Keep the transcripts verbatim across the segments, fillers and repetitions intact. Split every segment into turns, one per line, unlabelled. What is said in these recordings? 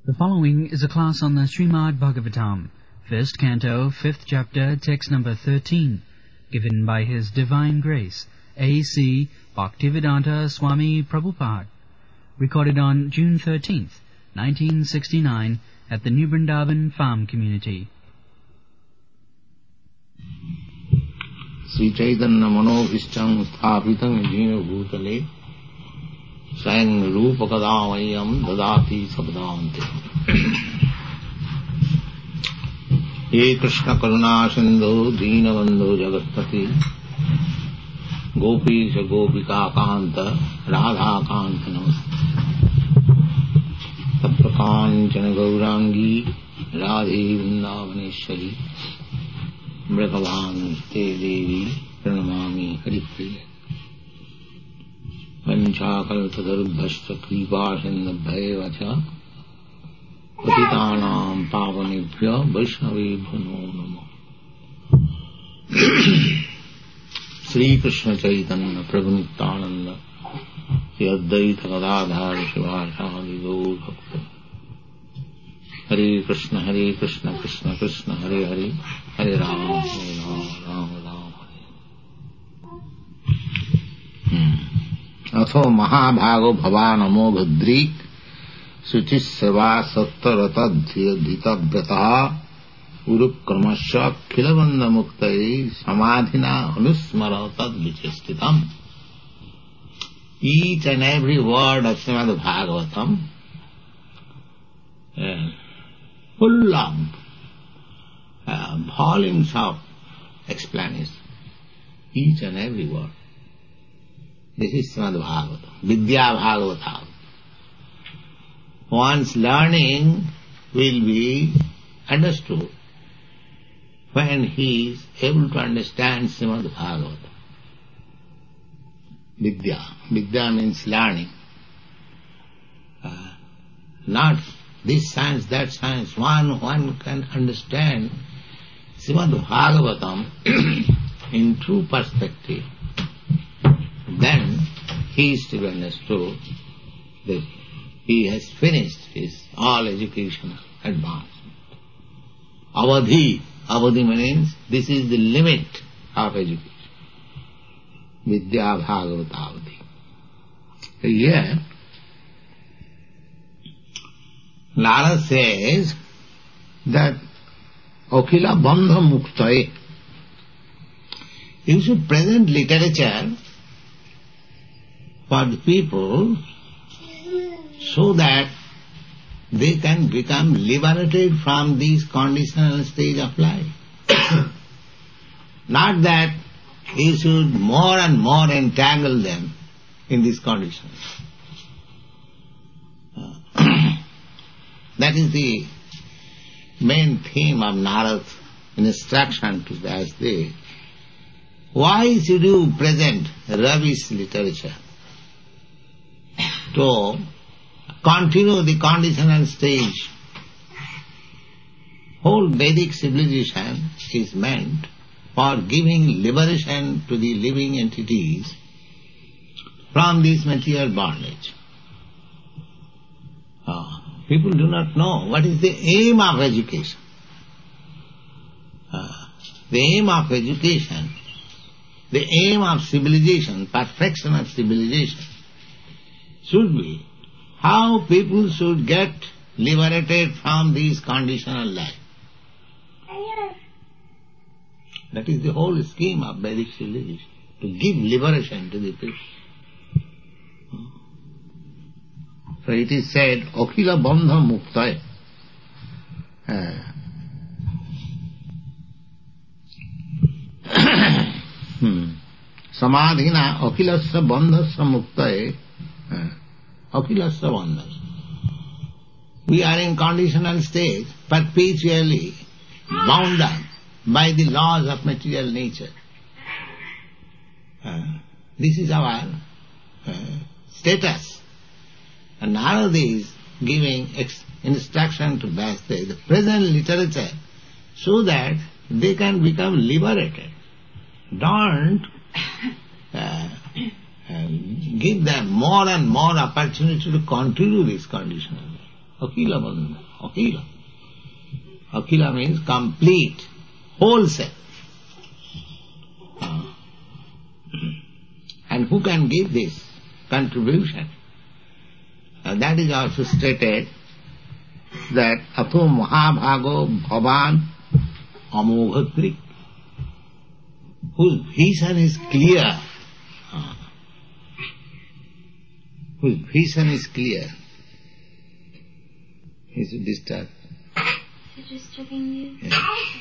The following is a class on the Srimad Bhagavatam, first canto, fifth chapter, text number thirteen, given by His Divine Grace, A C Bhaktivedanta Swami Prabhupada, recorded on June thirteenth, nineteen sixty-nine, at the New Vrindavan Farm Community.
Sri Chaitanya Manobhishtam Sthapitam Jena Bhutale Swayam Rupa Kadavayam Dadati Sabdante Ye Krishna Karuna Sindhu Deenabandhu Jagatpati Gopisa Gopika Kanta Radha Kanta Namaste Taprakanchana Gaurangi Radhe Vrindavaneshwari Mrakavan Te Devi Pranamami Haripriya Vanchakalpatarubhashta Kripa Sindhabhaya Patitanam Pavanebhya Vaishnavebhyo Namo Sri Krishna Chaitanya Prabhu Nityananda Sri Advaita Gadadhar Shivasadi Gaur Bhakta Hare Krishna Hare Krishna Krishna Krishna Hare Hare Hare Rama Hare Rama Rama Rama Hare Atho Mahabhago Bhavanamo Bhadrik Suchisava Sattarata Urukramasya Khilavanda Muktai Samadhina Anusmara Tad Vichestitam. Each and every word of Srimad Bhagavatam uh, full of uh, volumes of explanation. Each and every word. This is Srimad Bhagavatam, Vidya Bhagavatam. One's learning will be understood when he is able to understand Srimad Bhagavatam. Vidya. Vidya means learning. Uh, not this science, that science. One, one can understand Srimad Bhagavatam in true perspective. Then he is to be understood that he has finished his all educational advancement. Avadhi. Avadhi means this is the limit of education. Vidya Bhagavata Avadhi. Here, Narada says that Akhila Bandha Muktaye, you should present literature for the people so that they can become liberated from this conditional stage of life. Not that you should more and more entangle them in this condition. That is the main theme of Narada's instruction to Vyasdev. Why should you present rubbish literature? To continue the conditional stage. Whole Vedic civilization is meant for giving liberation to the living entities from this material bondage. Uh, people do not know what is the aim of education. Uh, the aim of education, the aim of civilization, perfection of civilization, should be how people should get liberated from this conditional life. That is the whole scheme of Vedic civilization, to give liberation to the people. So it is said, Akhila Bandha Muktaya. Uh, hmm. Samadhina Akhilasya Bandhasya Muktaya. Akhilasya Bandhasya. We are in conditional state, perpetually bound up by the laws of material nature. Uh, this is our uh, status. And Narada is giving ex- instruction to Vyasdev, the present literature, so that they can become liberated. Don't uh, uh, give them more and more opportunity to continue this conditional life. Akila Bandha. Akila. Akila means complete, wholesale. Uh, and who can give this contribution? Uh, that is also stated that Atho Mahabhago Bhavan Amoghatrik, whose vision is clear, uh, whose vision is clear. Is it disturbed?
Is it disturbing you?
Yes.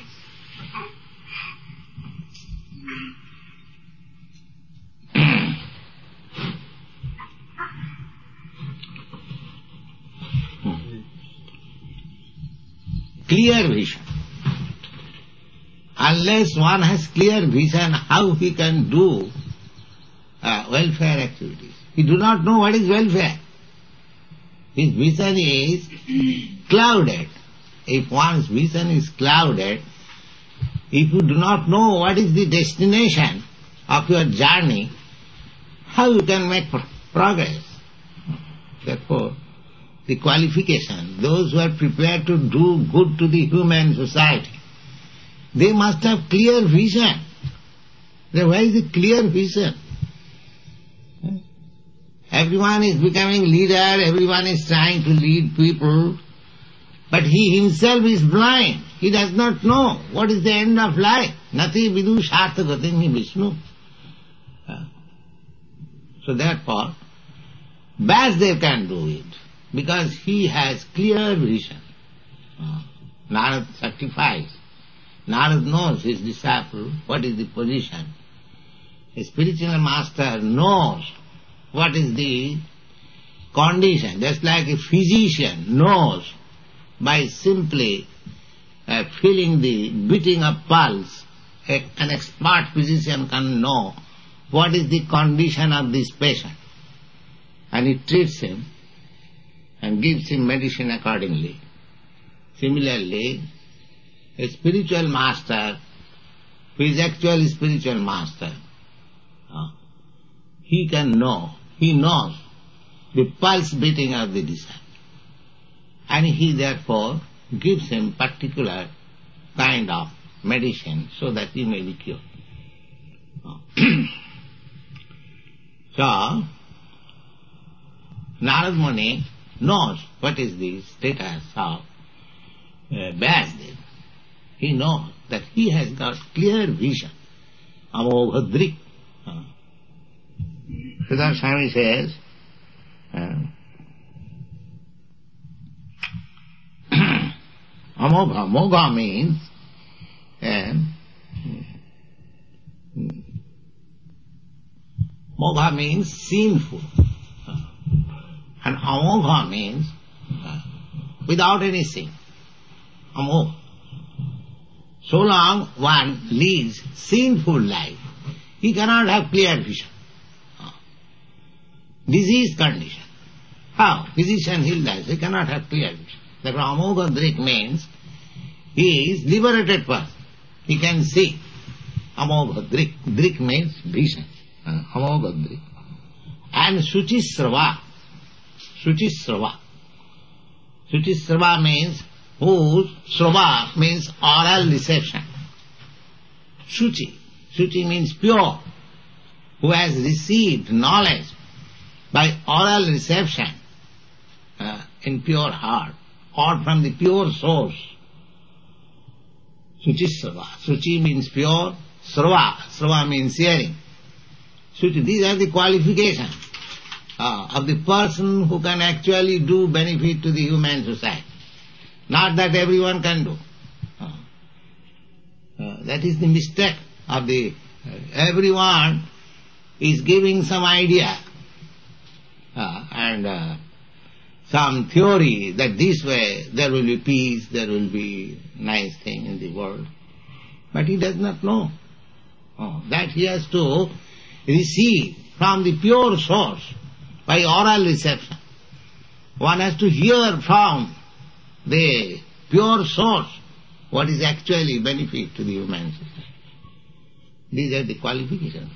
Clear vision. Unless one has clear vision, how he can do uh, welfare activities? He do not know what is welfare. His vision is clouded. If one's vision is clouded, if you do not know what is the destination of your journey, how you can make pro- progress? Therefore, the qualification, those who are prepared to do good to the human society, they must have clear vision. Then where is the clear vision? Everyone is becoming leader, everyone is trying to lead people, but he himself is blind. He does not know what is the end of life. Nati vidu shartha gatim Vishnu. So therefore, Vasudev can do it, because he has clear vision. Narad sacrifice. Narad knows his disciple what is the position. A spiritual master knows what is the condition, just like a physician knows by simply uh, feeling the beating of pulse. A, an expert physician can know what is the condition of this patient, and he treats him and gives him medicine accordingly. Similarly, a spiritual master, who is actually spiritual master, uh, he can know, he knows the pulse beating of the disciple, and he therefore gives him particular kind of medicine so that he may be cured. So, Narad Muni knows what is the status of uh, Vasudev. He knows that he has got clear vision. Amoghadrik. Siddhartha Swami says, uh, Amogha. Mogha means um, Mogha means sinful. And Amogha means uh, without any sin. Amogha. So long one leads sinful life, he cannot have clear vision. Disease condition. How? Physician heals us, he cannot have clear vision. Therefore, Amogha Drik means he is liberated person. He can see. Amogha Drik. Drik means vision. Uh, Amogha Drik. And Suchisrava. Suchisrava. Suchisrava means whose srava means oral reception. Suchi. Suchi means pure. Who has received knowledge by oral reception uh, in pure heart or from the pure source. Suchisrava. Suchi means pure. Srava. Srava means hearing. Suchi. These are the qualifications uh, of the person who can actually do benefit to the human society. Not that everyone can do. Uh, uh, that is the mistake of the... Uh, everyone is giving some idea uh, and uh, some theory that this way there will be peace, there will be nice thing in the world. But he does not know. Uh, that he has to receive from the pure source by oral reception. One has to hear from the pure source what is actually benefit to the human society. These are the qualifications.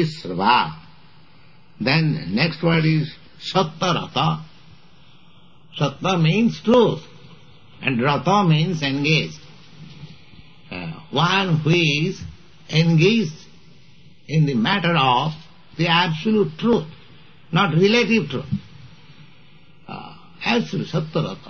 Suchisrava. Then next word is Sattarata. Sattva means truth, and rata means engaged. Uh, one who is engaged in the matter of the absolute truth, not relative truth. Uh, absolute Sattarata.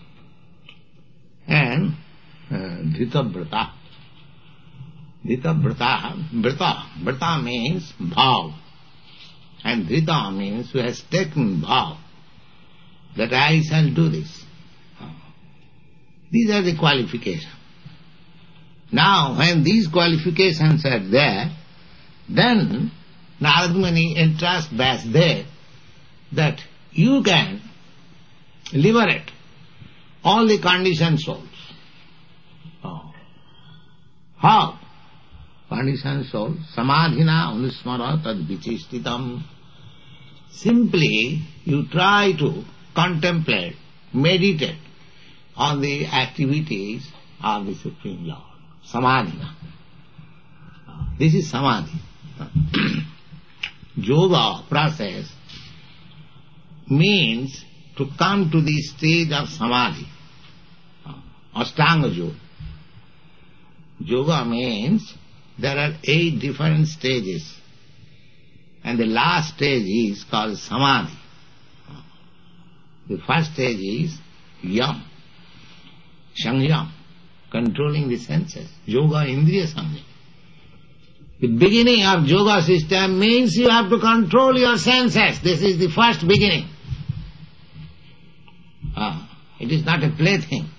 And uh, Dhitavrata. Dhitavrata, Vrata, Vrata means vow. And Dhrita means who has taken vow that I shall do this. These are the qualifications. Now, when these qualifications are there, then Narada Muni entrusts Vyasdeva that you can liberate all the conditioned souls. Oh. How? Conditioned soul, samadhina anusmara tad vichistitam. Simply you try to contemplate, meditate on the activities of the Supreme Lord. Samadhina. This is samadhi. Yoga process means to come to the stage of samadhi. Ashtanga yoga. Yoga means there are eight different stages, and the last stage is called samadhi. The first stage is yam, sangyam, controlling the senses, yoga indriya samyam. The beginning of yoga system means you have to control your senses. This is the first beginning. Ah, it is not a plaything.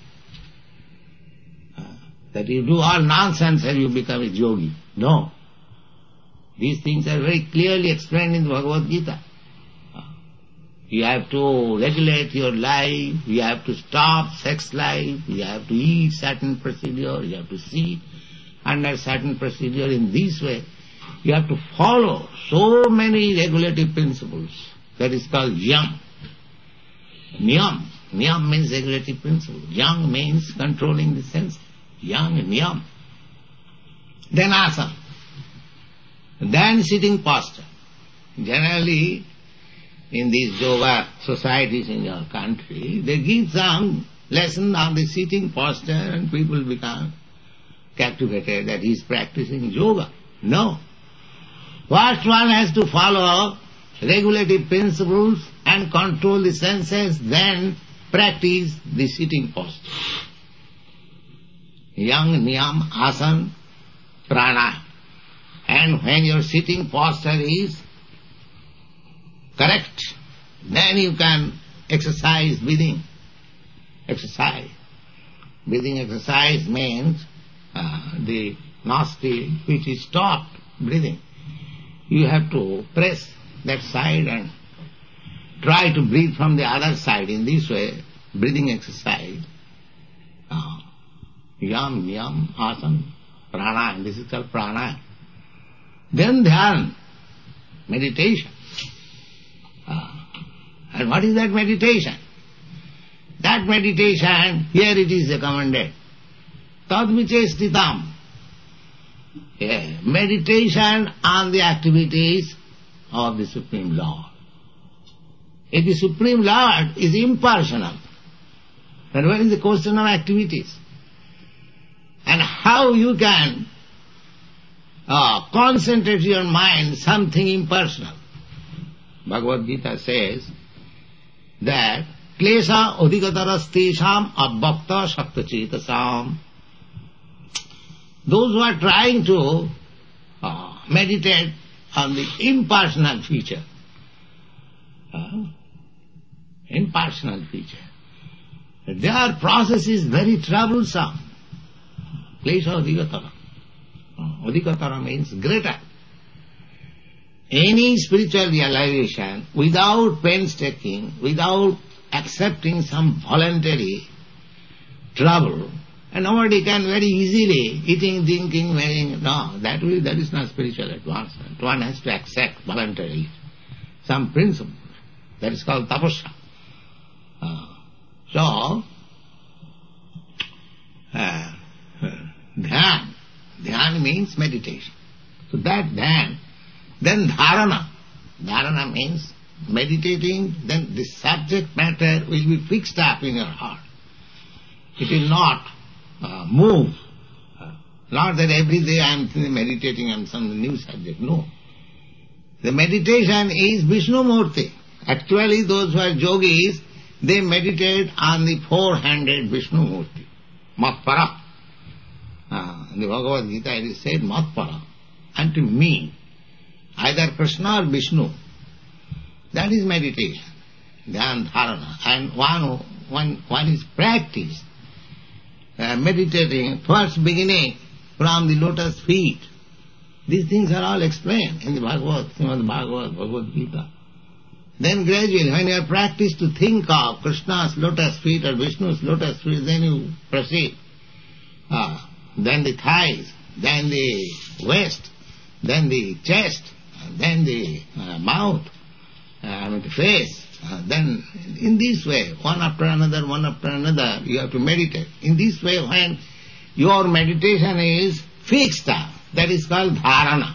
Ah, that you do all nonsense and you become a yogi. No. These things are very clearly explained in the Bhagavad Gita. Ah, you have to regulate your life, you have to stop sex life, you have to eat certain procedure, you have to see under certain procedure in this way. You have to follow so many regulative principles. That is called yam. Niyam. Niyam means regulative principle. Yam means controlling the senses. Yam, niyam. Then asana. Then sitting posture. Generally, in these yoga societies in your country, they give some lesson on the sitting posture and people become captivated that he is practicing yoga. No. First one has to follow regulative principles and control the senses, then practice the sitting posture. Yang, niyam, asana, prana. And when your sitting posture is correct, then you can exercise breathing. Exercise. Breathing exercise means uh, the nostril which is stopped breathing. You have to press that side and try to breathe from the other side. In this way, breathing exercise. Uh, yam, niyam, asana, prana. And this is called prana. Then dhyan, meditation. Uh, and what is that meditation? That meditation, here it is recommended. Tad vichestitam. Yeah, meditation on the activities of the Supreme Lord. If the Supreme Lord is impersonal, then what is the question of activities? And how you can uh, concentrate your mind something impersonal? Bhagavad Gita says that klesha adhikataras tesham abhakta shaktachetasam. Those who are trying to uh, meditate on the impersonal feature, uh, impersonal feature, their process is very troublesome. Klesha adhikatara. Uh, adhikatara means greater. Any spiritual realization without painstaking, without accepting some voluntary trouble, and nobody can very easily, eating, drinking, wearing, no, that will, that is not spiritual advancement. One has to accept voluntarily some principle. That is called tapasya. Uh, so, uh, dhyan. Dhyan means meditation. So that dhyan. Then dharana. Dharana means meditating, then the subject matter will be fixed up in your heart. It will not uh, move. Uh, not that every day I am meditating on some new subject. No. The meditation is Vishnu Murti. Actually, those who are yogis, they meditate on the four-handed Vishnu Murti. Matpara. Uh, in the Bhagavad Gita it is said, Matpara. Unto me. Either Krishna or Vishnu. That is meditation. Dhyan dharana. And one, who, one, one is practiced. Uh, meditating, first beginning from the lotus feet. These things are all explained in the Bhagavad, Srimad Bhagavad, Bhagavad Gita. Then gradually, when you are practiced to think of Krishna's lotus feet or Vishnu's lotus feet, then you proceed. Uh, then the thighs, then the waist, then the chest, then the uh, mouth, uh, the face. Uh, then in this way, one after another, one after another, you have to meditate. In this way, when your meditation is fixed up, that is called dharana.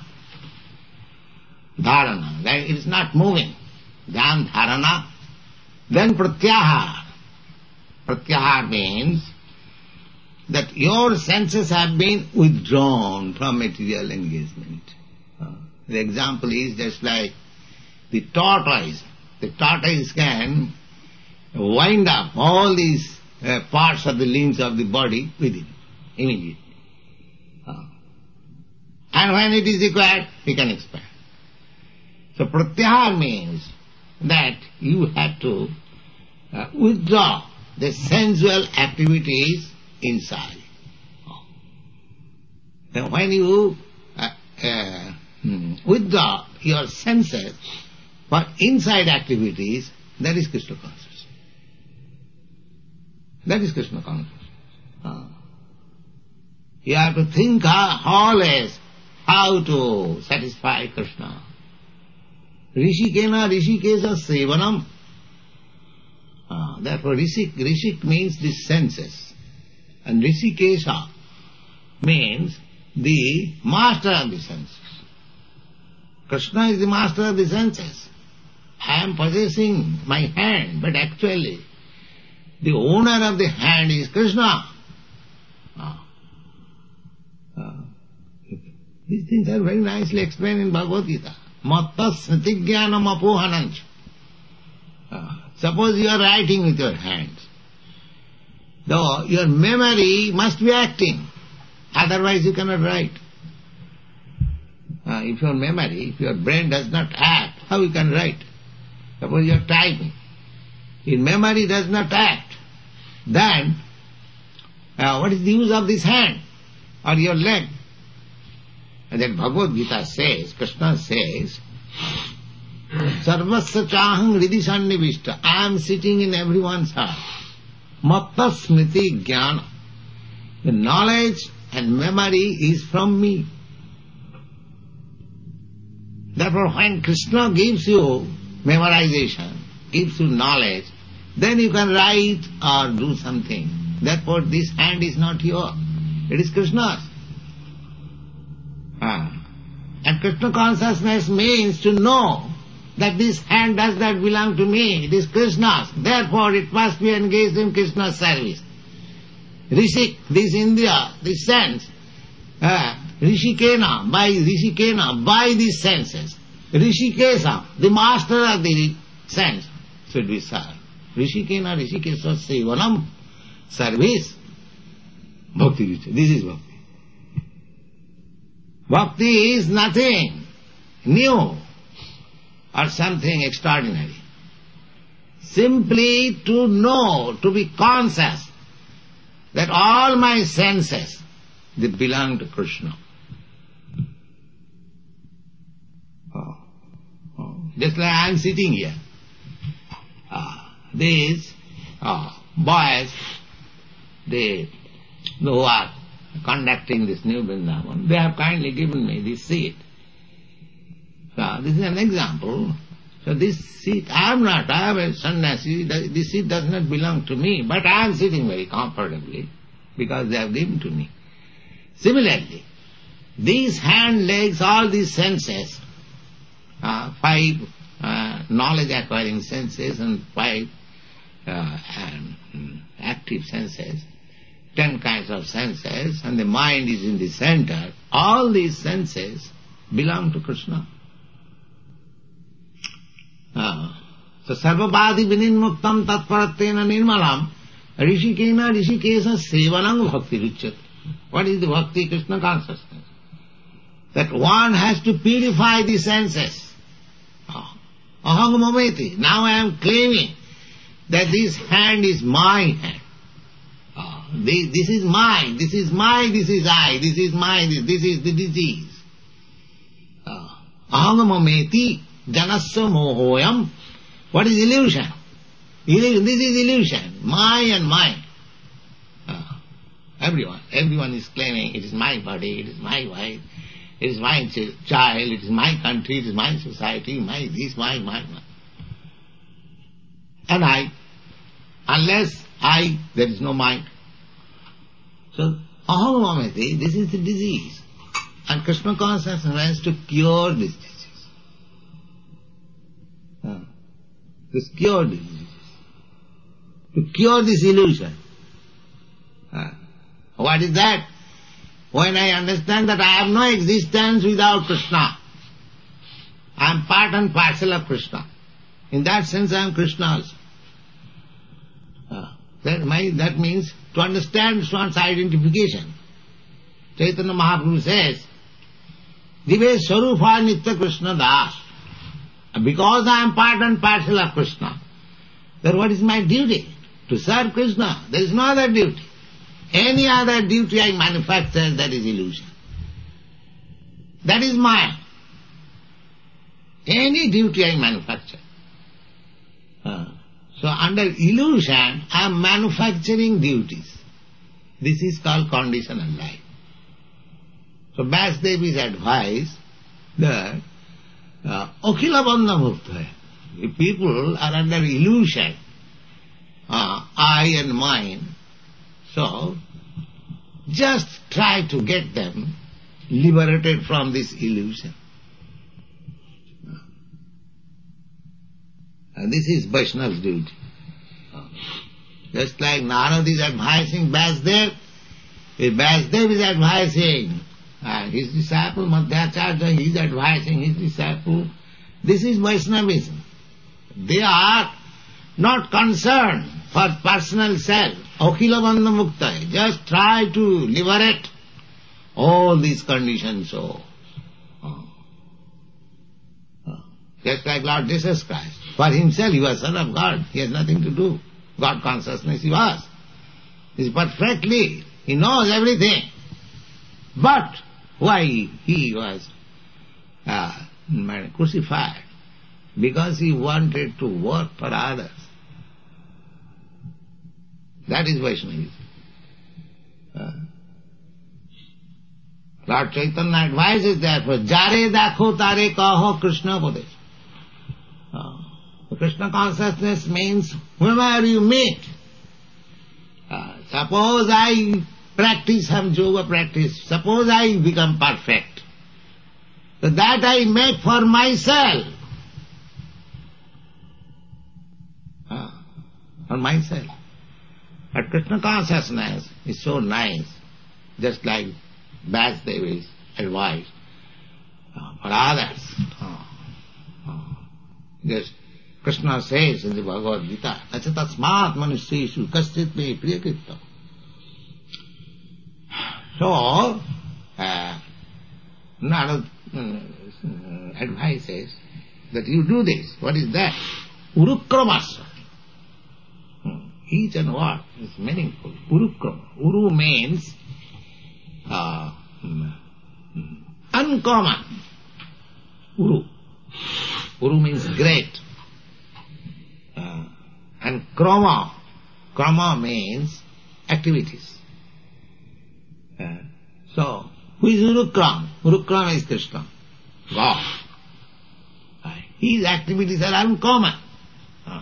Dharana, that is not moving. Dhyan dharana. Then pratyahar. Pratyahar means that your senses have been withdrawn from material engagement. Uh, the example is just like the tortoise. The tortoise can wind up all these uh, parts of the limbs of the body within, immediately. Uh, and when it is required, he can expand. So pratyahar means that you have to uh, withdraw the sensual activities inside. Then when you uh, uh, withdraw your senses for inside activities, that is Krishna consciousness. That is Krishna consciousness. Uh, you have to think uh, always how to satisfy Krishna. Rishikena Rishikesa Sevanam. Uh, therefore Rishik, Rishik means the senses. And Rishikesa means the master of the senses. Krishna is the master of the senses. I am possessing my hand, but actually the owner of the hand is Krishna. Uh, uh, these things are very nicely explained in Bhagavad Gita. Matta smritigyanam apohananch. Uh, suppose you are writing with your hands. Though your memory must be acting, otherwise you cannot write. Uh, if your memory, if your brain does not act, how you can write? Suppose you are typing. If memory does not act, then uh, what is the use of this hand or your leg? And then Bhagavad Gita says, Krishna says, Sarvasya chahang hridi sannivishta. I am sitting in everyone's heart. Matta smriti jnana. The knowledge and memory is from me. Therefore, when Krishna gives you memorization, gives you knowledge, then you can write or do something. Therefore, this hand is not yours. It is Krishna's. Ah. And Krishna consciousness means to know that this hand does not belong to me, it is Krishna's. Therefore, it must be engaged in Krishna's service. Rishik, this India, this sense, uh, Rishikena, by Rishikena, by these senses. Rishikesa, the master of the sense, should be served. Rishikena, Rishikesa, Sevanam, service. Bhakti, this is bhakti. Bhakti is nothing new or something extraordinary. Simply to know, to be conscious that all my senses, they belong to Krishna. Oh. Oh. Just like I am sitting here. Ah. These oh, boys, they who are conducting this new Vrindavan, they have kindly given me this seat. So this is an example. So this seat, I am not, I am a sannyasi, this seat does not belong to me, but I am sitting very comfortably because they have given to me. Similarly, these hand, legs, all these senses, uh, five uh, knowledge acquiring senses and five uh, um, active senses, ten kinds of senses, and the mind is in the center. All these senses belong to Krishna. Uh, so sarvapadi vininmuktam tatparatena nirmalam rishikena rishikesa sevanang bhakti ruchyate. What is the bhakti? Krishna consciousness. That one has to purify the senses. Oh. Aham mameti. Now I am claiming that this hand is my hand. Oh. This, this is mine, this is my, this is I, this is my, this, this is the disease. Oh. Aham mameti janasya mohoyam. What is illusion? Illusion. This is illusion. My and mine. Oh. Everyone. Everyone is claiming it is my body, it is my wife, it is my ch- child, it is my country, it is my society, my this, my, my, my. And I. Unless I, there is no mind. So, aham mameti, this is the disease. And Krishna consciousness has to cure this disease. Uh, to cure this disease. To cure this illusion. Uh, what is that? When I understand that I have no existence without Krishna, I am part and parcel of Krishna. In that sense I am Krishna also. Uh, that, my, that means to understand one's identification. Chaitanya Mahaprabhu says, Dive Sarupa Nitya Krishna Das. Because I am part and parcel of Krishna, then what is my duty? To serve Krishna. There is no other duty. Any other duty I manufacture, that is illusion. That is Maya. Any duty I manufacture. Uh, so under illusion, I am manufacturing duties. This is called conditional life. So Vasudeva's advice that uh, Akhila Bandha Mukta. If people are under illusion, uh, I and mine, so just try to get them liberated from this illusion. And this is Vaishnava's duty. Just like Narad is advising Vasudeva, if Vasudeva is advising uh, his disciple Madhyacharya, he is advising his disciple, this is Vaishnavism. They are not concerned for personal self. Akhila Bandha Mukta. Just try to liberate all these conditioned souls. Oh. Oh. Just like Lord Jesus Christ. For himself he was Son of God. He has nothing to do. God consciousness he was. He is perfectly. He knows everything. But why he was uh, crucified? Because he wanted to work for others. That is Vaishnavism. Uh, Lord Chaitanya advises therefore, Jare dakho tare kaho Krishna Padesh. Uh, Krishna consciousness means whoever you meet. Uh, suppose I practice some yoga practice, suppose I become perfect. So that I make for myself. Uh, for myself. But Krishna consciousness is so nice, just like Vasudeva's advice uh, for others. Uh, uh, just Krishna says in the Bhagavad Gita, Acha tasmat manusyeshu kaschit me priyakrittam. So, uh, Narad uh, advises that you do this. What is that? Urukramasya. Each and word is meaningful. Urukrama. Uru means uh, uncommon. Uru. Uru means great. Uh, and krama. Krama means activities. Uh, so, who is Urukram? Urukram is Krishna, God. Uh, his activities are uncommon. Uh,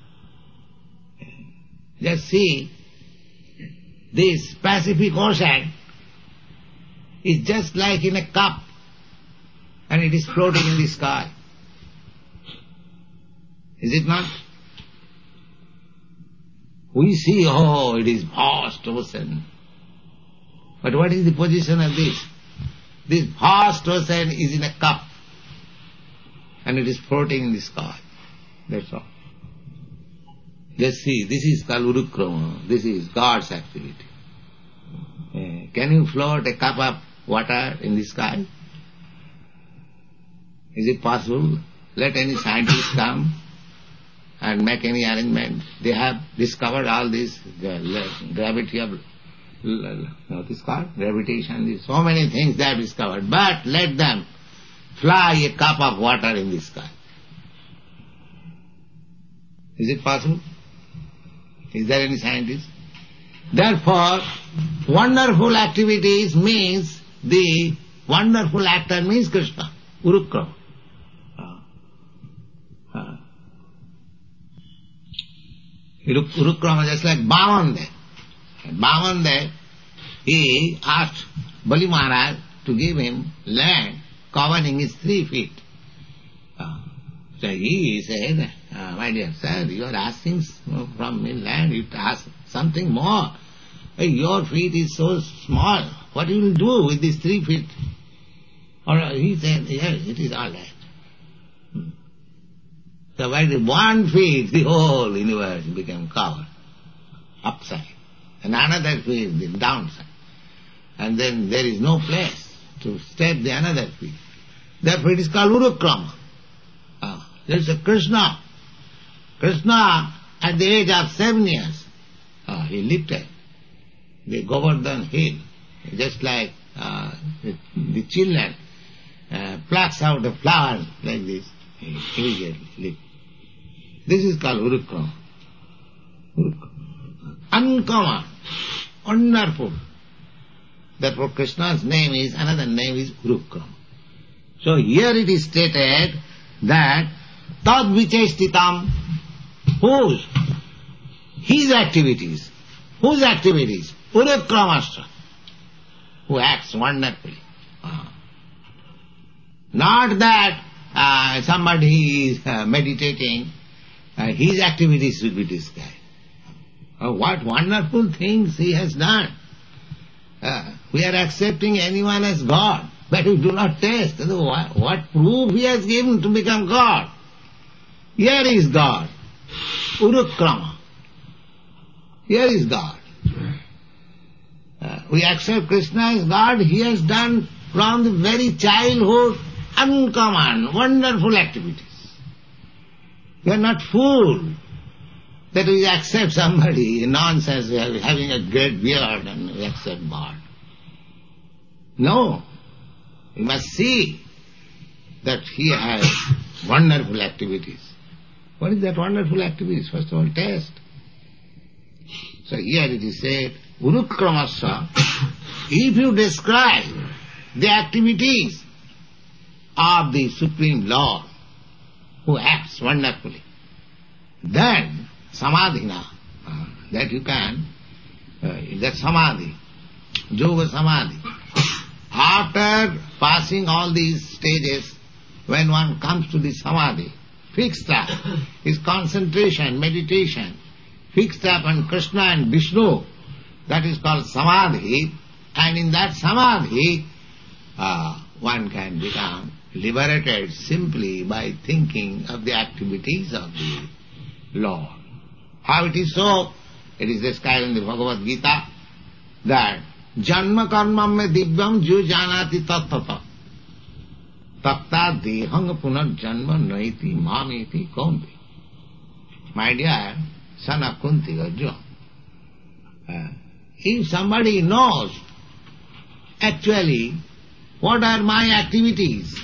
Just see, this Pacific Ocean is just like in a cup and it is floating in the sky. Is it not? We see, oh, it is vast ocean. But what is the position of this? This vast ocean is in a cup and it is floating in the sky. That's all. Just see, this is called Urukrama. This is God's activity. Uh, can you float a cup of water in the sky? Is it possible? Let any scientist come and make any arrangement. They have discovered all this gravity of, what is called? Gravitation, so many things they have discovered. But let them fly a cup of water in the sky. Is it possible? Is there any scientist? Therefore, wonderful activities means the wonderful actor means Krishna, Urukrama. Urukrama, just like Bhavande. Bhavande, he asked Bali Maharaj to give him land covering his three feet. Uh, so he said, uh, my dear sir, you are asking from me land, you ask something more. Hey, your feet is so small, what you will do with these three feet? Or he said, yes, it is all right. Hmm. So by the one feet, the whole universe became covered, upside, and another feet, the downside. And then there is no place to step the another feet. Therefore it is called Urukrama. Uh, there is a Krishna. Krishna, at the age of seven years, uh, he lifted the Govardhan hill, just like uh, the, the children uh, plucks out a flower like this, he immediately lifted. This is called Urukrama. Urukrama. Uncommon, wonderful. Therefore Krishna's name is, another name is Urukrama. So here it is stated that Tad Vichestitam, whose? His activities. Whose activities? Urukramastra, who acts wonderfully. Uh, not that uh, somebody is uh, meditating, uh, his activities should be described. Uh, what wonderful things he has done. Uh, we are accepting anyone as God, but we do not taste. What, what proof he has given to become God? Here is God. Urukrama. Here is God. Uh, we accept Krishna as God. He has done from the very childhood uncommon, wonderful activities. We are not fooled that we accept somebody, nonsense, having a great beard and we accept God. No. We must see that he has wonderful activities. What is that wonderful activities? First of all, taste. So here it is said, Urukramasya, if you describe the activities of the Supreme Lord, who acts wonderfully, then Samadhina, uh, that you can, uh, that Samadhi, Yoga Samadhi. After passing all these stages, when one comes to the Samadhi, fixed up, his concentration, meditation, fixed up on Krishna and Vishnu, that is called Samadhi, and in that Samadhi, uh, one can become liberated simply by thinking of the activities of the Lord. How it is so? It is described in the Bhagavad Gita that Janma karmam me divyam ju janati tattata takta dehang punar janma naiti mameti kaunti. My dear son of Kunti, Arjuna, uh, if somebody knows actually what are my activities,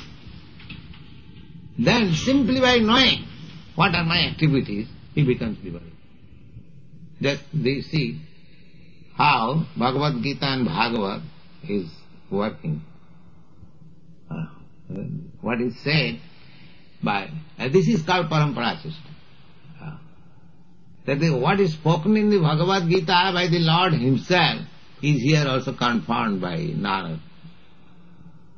then simply by knowing what are my activities, he becomes liberated. Just they see how Bhagavad Gita and Bhagavad is working. Uh, what is said by, uh, this is called Parampara system. Uh, that the, what is spoken in the Bhagavad Gita by the Lord himself is here also confirmed by Narada.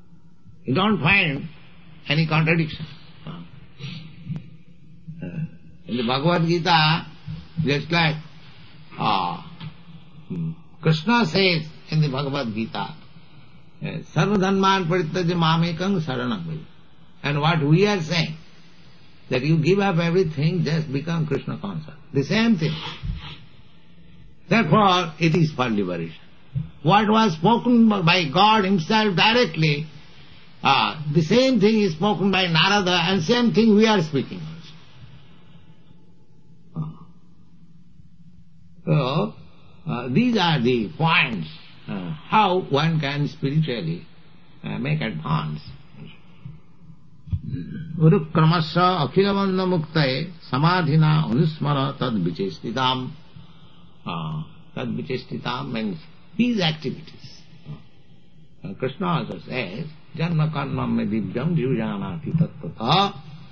You don't find any contradiction. Uh, In the Bhagavad Gita, just like uh, Krishna says in the Bhagavad Gita, Sarva dhamman parityaja mamekam saranam vraja. And what we are saying, that you give up everything, just become Krishna conscious. The same thing. Therefore, it is for liberation. What was spoken by God Himself directly, uh, the same thing is spoken by Narada, and same thing we are speaking also. So, uh, these are the points, uh, how one can spiritually uh, make advance. Urukramasya akhilavanda muktaye samadhina anusmara tad vichestitam. Uh, tad vichestitam means these activities. Uh, Krishna also says, janma karma me divyam jivajanati tattata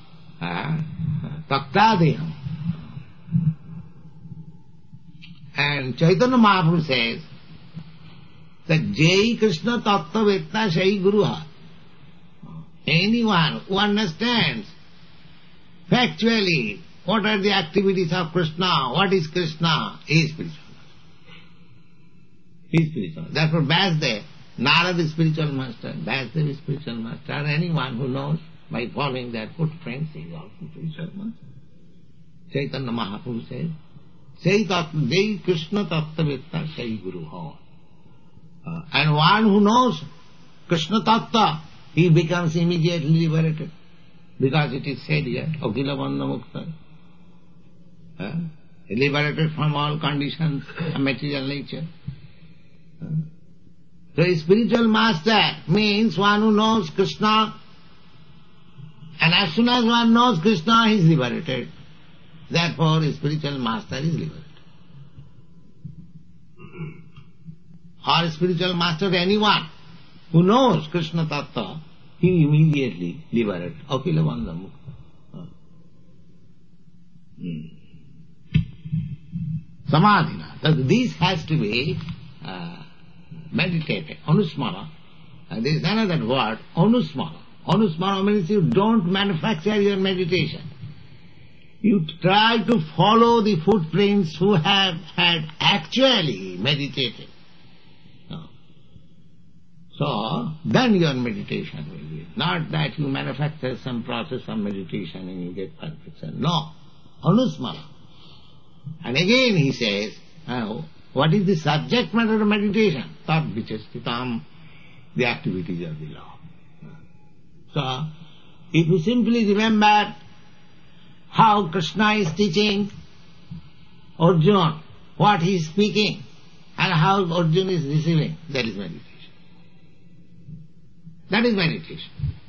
taktadeham. And Chaitanya Mahaprabhu says that Jai Krishna tattva vetna shai guruha. Anyone who understands factually what are the activities of Krishna, what is Krishna, he is spiritual. He is spiritual. Therefore Vyasdev, Narada is spiritual master, Vyasdev is spiritual master, anyone who knows by following their footprints is also spiritual master. Chaitanya Mahaprabhu says, Jai Krishna tattva vitta Sai Guru Ho. Uh, and one who knows Krishna tattva, he becomes immediately liberated. Because it is said here, Akila Bandha Mukta. Uh, liberated from all conditions of material nature. Uh, so a spiritual master means one who knows Krishna, and as soon as one knows Krishna, he is liberated. Therefore, a spiritual master is liberated. Or a spiritual master, anyone who knows Krishna Tattva, he immediately liberated. Akila Bandha Mukta. Hmm. Samadhina. That this has to be uh, meditated. Anusmara. Uh, there is another word, anusmara. Anusmara means you don't manufacture your meditation. You try to follow the footprints who have had actually meditated. No. So, then your meditation will be. Not that you manufacture some process of meditation and you get perfection. No. Anusmara. And again he says, uh, what is the subject matter of meditation? Tad vichestitam, the activities of the law. So, if you simply remember how Krishna is teaching Arjuna, what he is speaking, and how Arjuna is receiving, that is meditation. That is meditation.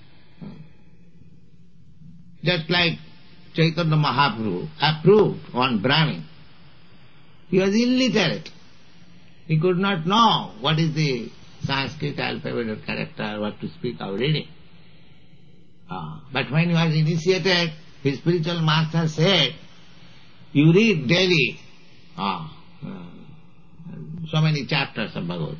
Just like Chaitanya Mahaprabhu approved one Brahmin. He was illiterate. He could not know what is the Sanskrit alphabet or character, what to speak or reading. Uh, but when he was initiated, his spiritual master said, you read daily uh, uh, so many chapters of Bhagavad.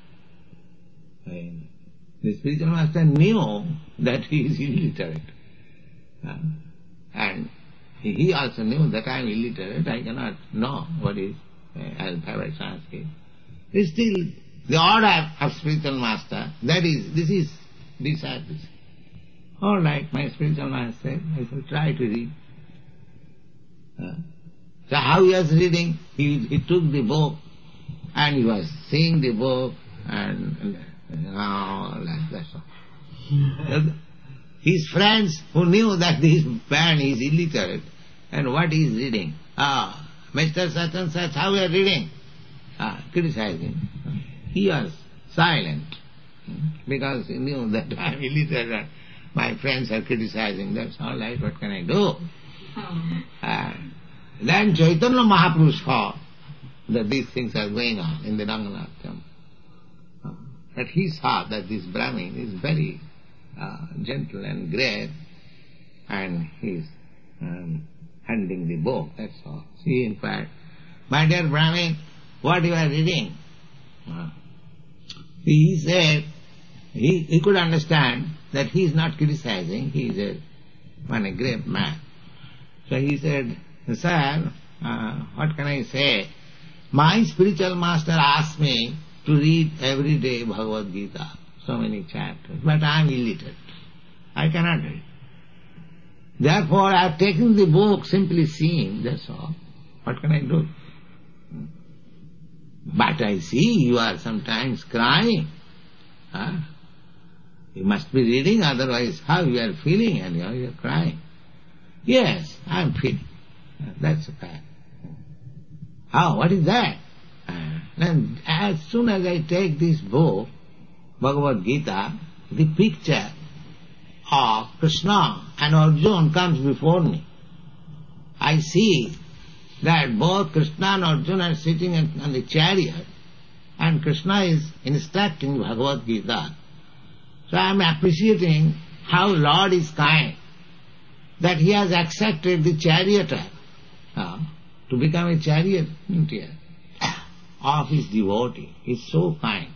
And the spiritual master knew that he is illiterate. Uh, and he also knew that I am illiterate, I cannot know what is uh, alphabet Sanskrit. It's still the order of spiritual master, that is, this is disciple. All right, my spiritual master said, I shall try to read. Uh, so how he was reading, he, he took the book and he was seeing the book and oh, that's all. His friends who knew that this man is illiterate and what he is reading, ah, Mister such and such, how you are reading? Ah, criticizing. He was silent because he knew that I am illiterate. My friends are criticizing. That's all right, what can I do? Uh, then Chaitanya Mahaprabhu saw that these things are going on in the Ranganatham. Uh, that he saw that this Brahmin is very uh, gentle and grave, and he is um, handing the book, that's all. He inquired, my dear Brahmin, what you are reading? Uh, he said, he, he could understand that he is not criticizing, he is a, one, a great man. So he said, Sir, uh, what can I say? My spiritual master asked me to read every day Bhagavad Gita, so many chapters, but I am illiterate. I cannot read. Therefore I have taken the book, simply seeing, that's all. What can I do? But I see you are sometimes crying. Huh? You must be reading, otherwise how you are feeling and how you are crying. Yes, I am feeling. That's a fact. How? What is that? And as soon as I take this book, Bhagavad Gita, the picture of Krishna and Arjuna comes before me. I see that both Krishna and Arjuna are sitting on the chariot, and Krishna is instructing Bhagavad Gita. So I am appreciating how Lord is kind, that He has accepted the charioteer uh, to become a charioteer of His devotee. He is so kind.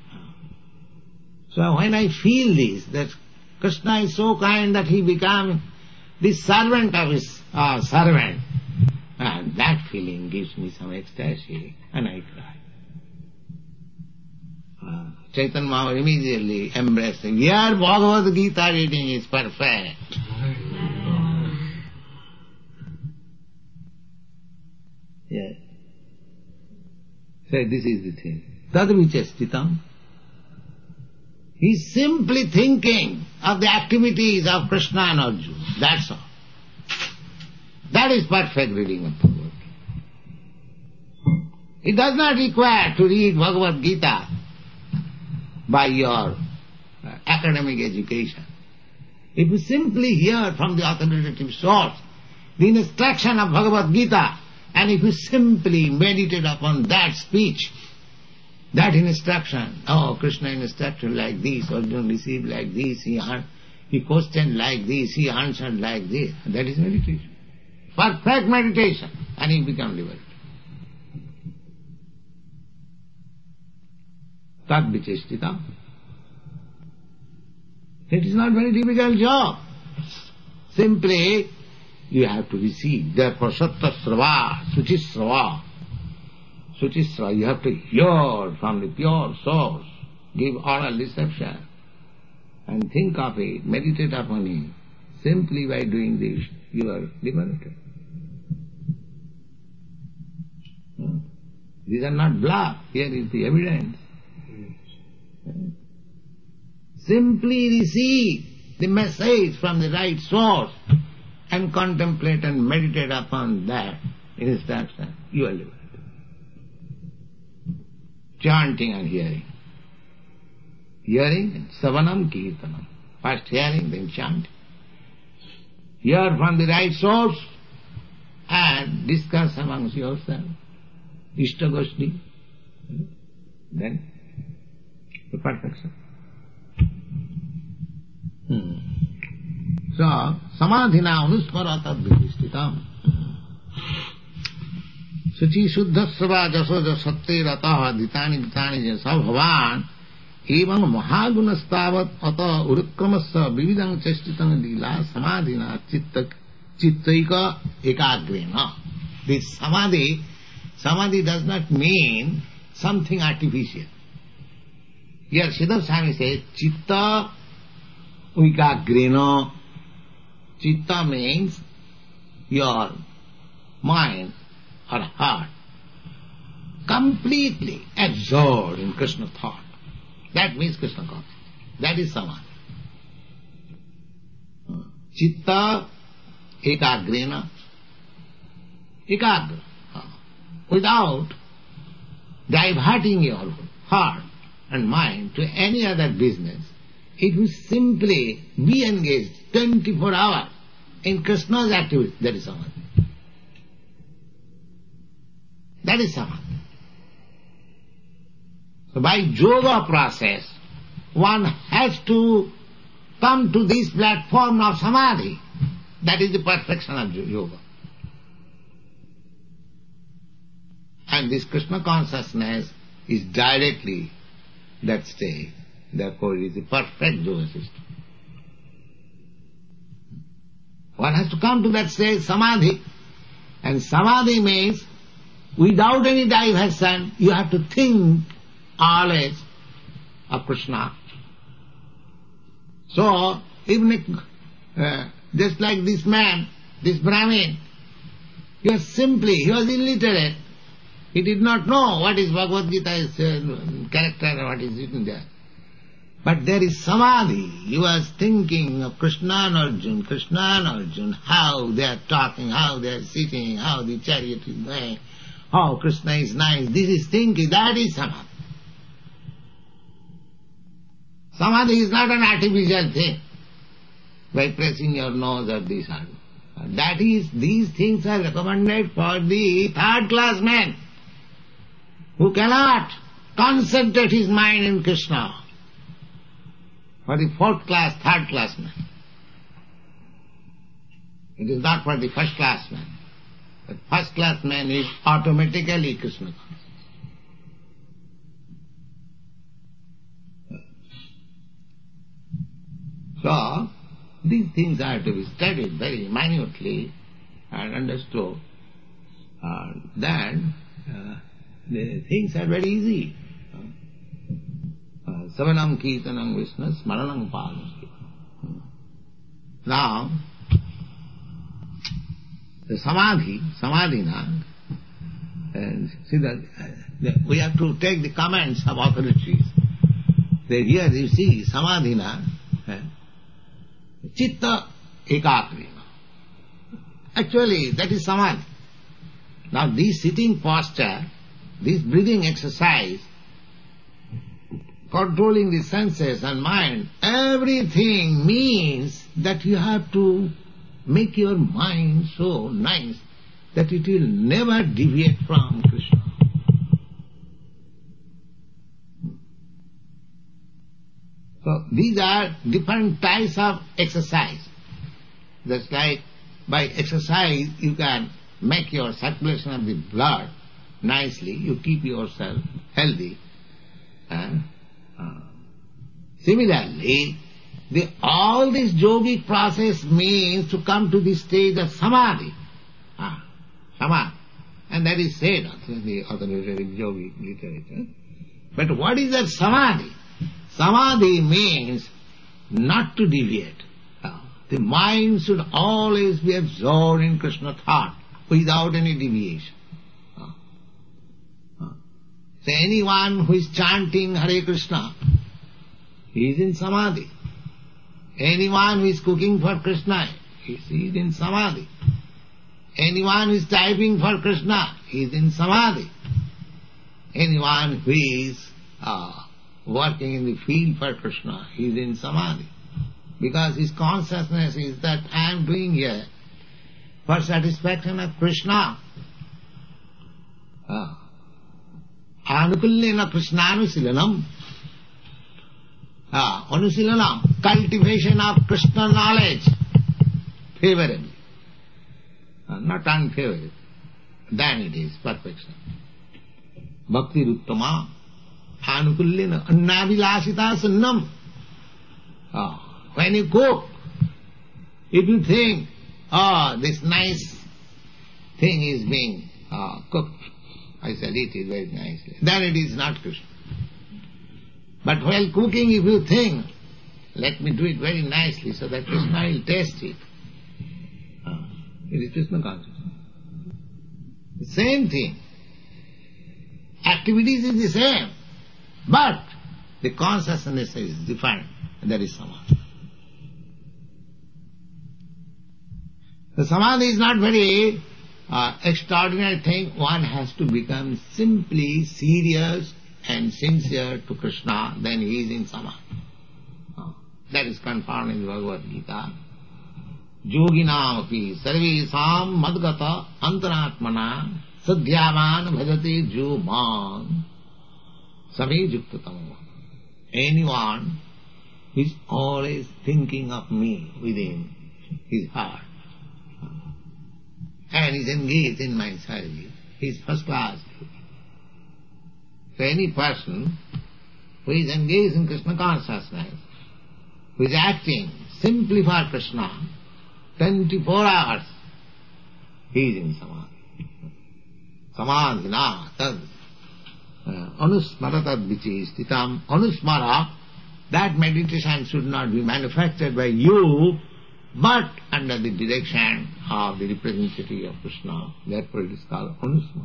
So when I feel this, that Krishna is so kind that He becomes the servant of His uh, servant, and that feeling gives me some ecstasy, and I cry. Uh, Chaitanya Mahaprabhu immediately embraced him. Your Bhagavad Gita reading is perfect. Yes. So this is the thing. Tadvichastitam. He is simply thinking of the activities of Krishna and Arjuna. That's all. That is perfect reading of Bhagavad Gita. It does not require to read Bhagavad Gita by your uh, academic education. If you simply hear from the authoritative source the instruction of Bhagavad Gita, and if you simply meditate upon that speech, that instruction, oh, Krishna instructed like this, Arjuna received like this, he, he questioned like this, he answered like this, that is meditation. Perfect meditation, and you become liberated. Tad vichestita. It is not very difficult job. Simply, you have to receive. Therefore, satta srava, suchisrava. Suchisrava, you have to hear from the pure source. Give oral reception. And think of it, meditate upon it. Simply by doing this, you are liberated. Hmm? These are not bluff. Here is the evidence. Simply receive the message from the right source and contemplate and meditate upon that instruction. You are liberated. Chanting and hearing. Hearing and savanam kirtanam. First hearing, then chanting. Hear from the right source and discuss amongst yourself. Ishtagoshti. Then the perfection. Hmm. So, samadhina anusmarata vidhistitam. Suchi suddhasva jasoja satte rataha dhitani dhitani jasa bhavan evam mahagunastavat ata urukramasya vividang chestitang lila samadhina chitta chittaika ekagrena. This samadhi, samadhi does not mean something artificial. Here Siddha Swami says, chitta ekagrena. Chitta means your mind or heart completely absorbed in Krishna thought. That means Krishna consciousness. That is samadhi. Chitta ekagrena. Ekagra. Without diverting your heart and mind to any other business, it will simply be engaged twenty-four hours in Krishna's activity. That is samadhi. That is samadhi. So by yoga process, one has to come to this platform of samadhi. That is the perfection of yoga. And this Krishna consciousness is directly that state. Therefore it is a perfect yoga system. One has to come to that state, samadhi, And samadhi means, without any diversion, you have to think always of Krishna. So, even uh, just like this man, this Brahmin, he was simply, he was illiterate. He did not know what is Bhagavad Gita's uh, character or what is written there. But there is samadhi. He was thinking of Krishna and Arjuna, Krishna and Arjuna, how they are talking, how they are sitting, how the chariot is going, how Krishna is nice. This is thinking, that is samadhi. Samadhi is not an artificial thing, by pressing your nose or this or that. That is, these things are recommended for the third class man, who cannot concentrate his mind in Krishna. For the fourth class, third class man. It is not for the first class man. The first class man is automatically Krishna conscious. So, these things are to be studied very minutely and understood. Uh, then, uh, the things are very easy. Savanam Kirtanam Vishnu Smaranam Padam. Now, the Samadhi, Samadhina, and see that uh, we have to take the comments of authorities. They here you see Samadhina, uh, Chitta Ekakrina. Actually, that is Samadhi. Now, this sitting posture, this breathing exercise, controlling the senses and mind, everything means that you have to make your mind so nice that it will never deviate from Krishna. So these are different types of exercise. Just like by exercise you can make your circulation of the blood nicely, you keep yourself healthy. And Uh, similarly, the, all this yogic process means to come to the stage of samadhi. Ah, samadhi. And that is said also in the authoritative yogic literature. But what is that samadhi? Samadhi means not to deviate. Ah, the mind should always be absorbed in Krishna thought without any deviation. So anyone who is chanting Hare Krishna, he is in samadhi. Anyone who is cooking for Krishna, he is in samadhi. Anyone who is typing for Krishna, he is in samadhi. Anyone who is uh, working in the field for Krishna, he is in samadhi. Because his consciousness is that I am doing here for satisfaction of Krishna. Uh, Anukullena Krishnanusilanam. Ah, Anusilanam, cultivation of Krishna knowledge, favorably, ah, not unfavorably. Then it is perfection. Bhakti Ruttama, Anukullena, Annavilasita Sunnam. Ah, when you cook, if you think, ah, oh, this nice thing is being ah, cooked, I shall eat it very nicely, then it is not Krishna. But while cooking, if you think, let me do it very nicely so that Krishna will taste it, uh, it is Krishna consciousness. The same thing. Activities is the same, but the consciousness is different, and that is samadhi. The samadhi is not very uh, extraordinary thing. One has to become simply serious and sincere to Krishna, then he is in samadhi. Uh, that is confirmed in Bhagavad Gita. Yoginam api sarvesam madgata antaratmana sadhyavan bhajate jo man same yuktatam. Anyone who is always thinking of me within his heart and is engaged in my service, he is first class. So any person who is engaged in Krishna consciousness, who is acting simply for Krishna, twenty-four hours, he is in samadhi. Samadhina tad anusmara tad vichistitam. Anusmara, that meditation should not be manufactured by you, but under the direction of the representative of Krishna. Therefore it is called anusmara.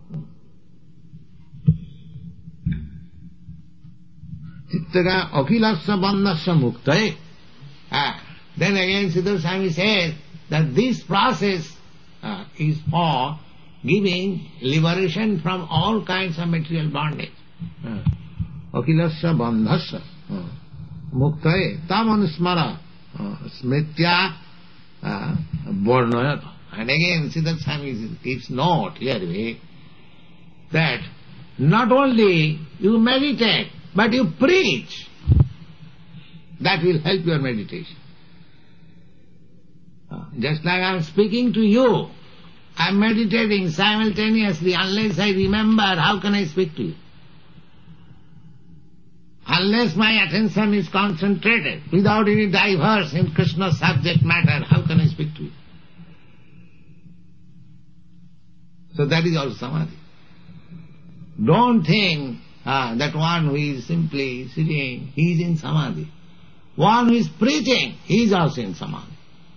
Chittaga akhilasya bandhasya muktaye. Ah, then again Siddhartha Swami says that this process uh, is for giving liberation from all kinds of material bondage. Akhilasya bandhasya muktaye tam anusmara smritya varnayata. And again Siddhartha Swami gives note here that not only you meditate, but you preach. That will help your meditation. Just like I am speaking to you, I am meditating simultaneously. Unless I remember, how can I speak to you? Unless my attention is concentrated, without any diverse in Krishna's subject matter, how can I speak to you? So that is also samadhi. Don't think ah, that one who is simply sitting, he is in samadhi. One who is preaching, he is also in samadhi.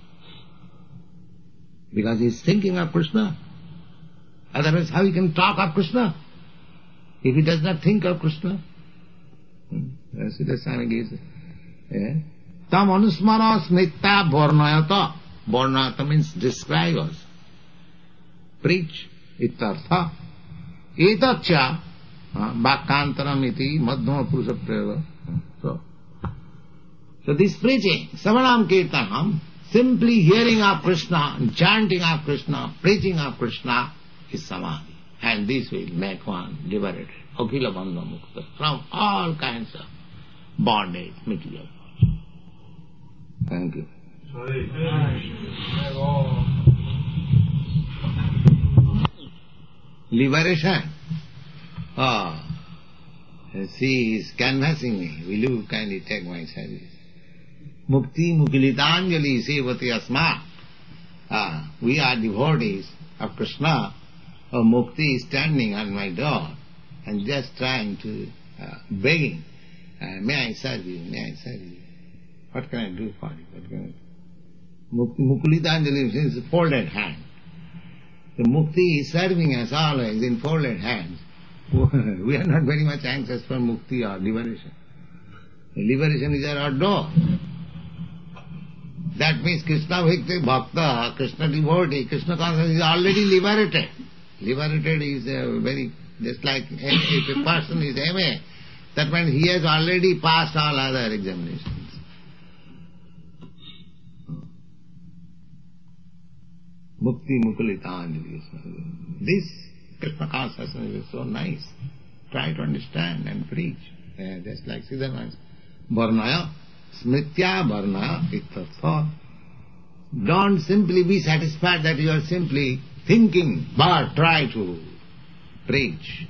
Because he is thinking of Krishna. Otherwise how he can talk of Krishna? If he does not think of Krishna. Siddhartha Swami gives tam anusmara smritta varnayata. Varnayata means describe us. Preach. Itartha. Etatcha Bhakkantaram iti madhyama purusha prayava. So, so this preaching, Savanam Kirtanam, simply hearing of Krishna, chanting of Krishna, preaching of Krishna is samadhi. And this will make one liberated, akhila bandha mukta, from all kinds of bondage, material. Thank you. Liberation. Ah, she is canvassing me. Will you kindly take my service? Mukti mukilitanjali sevati asma. Ah, we are devotees of Krishna. Oh, Mukti is standing on my door and just trying to, uh, begging, uh, may I serve you, may I serve you. What can I do for you? What can I do? Mukti mukilitanjali means folded hand. The Mukti is serving us always in folded hands. We are not very much anxious for Mukti or liberation. Liberation is at our door. That means Krishna Bhakta, Krishna devotee, Krishna consciousness is already liberated. Liberated is a very, just like if a person is M A, that means he has already passed all other examinations. Mukti Mukulitanjali. This Krishna consciousness is so nice. Try to understand and preach. Uh, just like Siddhartha. Varnaya, smritya varnaya itatha. Don't simply be satisfied that you are simply thinking, but try to preach.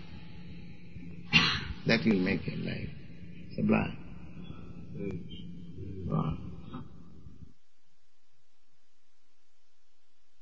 That will make your life sublime.